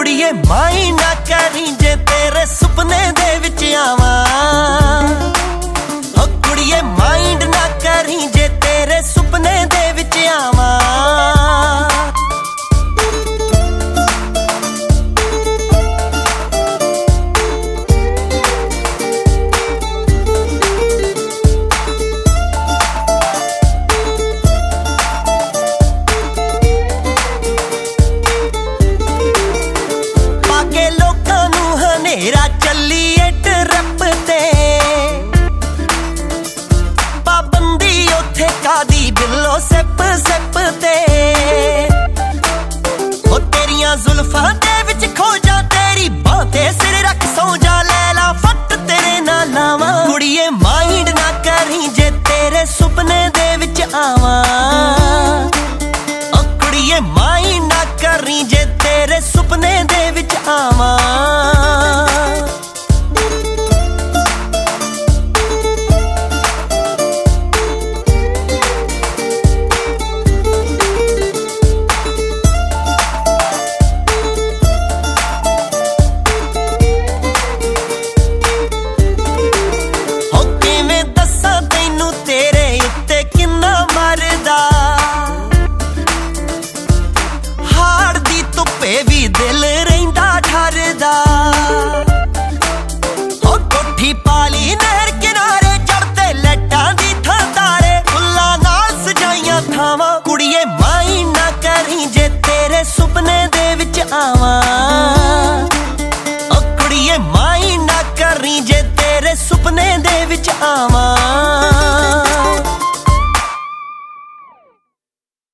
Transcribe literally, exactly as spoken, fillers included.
ਕੁੜੀਏ ਮਾਈ ਨਾ ਕਰੀ ਜੇ ਤੇਰੇ ਸੁਪਨੇ ਦੇ ਵਿੱਚ ਆਵਾਂ। ਓ ਕੁੜੀਏ ਮਾਈਂਡ ਨਾ ਕਰੀ ਜੇ ਤੇਰੇ ਸੁਪਨੇ ਦੇ ਵਿੱਚ ਆਵਾਂ। ਹਨੇਰਾ ਚੱਲੀਏ ਟਰੱਪ ਤੇ ਪਾਬੰਦੀ ਉੱਥੇ ਕਾਦੀ ਬਿੱਲੋ ਸਿਪ ਸਿਪ ਤੇ। ਉਹ ਤੇਰੀਆਂ ਜ਼ੁਲਫਾਂ ਦੇ ਵਿੱਚ ਖੋ ਜਾ, ਤੇਰੀ ਬਾਹ ਤੇ ਸਿਰ ਰੱਖ ਸੌ ਜਾ, ਲੈ ਲਾ ਫੱਟ ਤੇਰੇ ਨਾਲ ਲਾਵਾਂ। ਕੁੜੀਏ ਮਾਈਂਡ ਨਾ ਕਰੀ ਜੇ ਤੇਰੇ ਸੁਪਨੇ ਦੇ ਵਿੱਚ ਆਵਾਂ। ਉਹ ਕੁੜੀਏ ਮਾਈਂਡ ਨਾ ਕਰੀ ਜੇ ਤੇਰੇ ਸੁਪਨੇ ਦੇ ਵਿੱਚ ਆਵਾਂ। ਵੀ ਦਿਲ ਰਹਿੰਦਾ ਠਰਦਾ। ਹੋ ਕੋਠੀ ਪਾਲੀ ਨਹਿਰ ਕਿਨਾਰੇ ਚੜਦੇ ਲੈਟਾਂ ਦੀ ਥਾਂ ਤਾਰੇ, ਫੁੱਲਾਂ ਨਾਲ ਸਜਾਈਆਂ ਥਾਵਾਂ। ਕੁੜੀਏ ਮਾਈ ਨਾ ਕਰੀ ਜੇ ਤੇਰੇ ਸੁਪਨੇ ਦੇ ਵਿੱਚ ਆਵਾਂ। ਓ ਕੁੜੀਏ ਮਾਈ ਨਾ ਕਰੀ ਜੇ ਤੇਰੇ ਸੁਪਨੇ ਦੇ ਵਿੱਚ ਆਵਾਂ।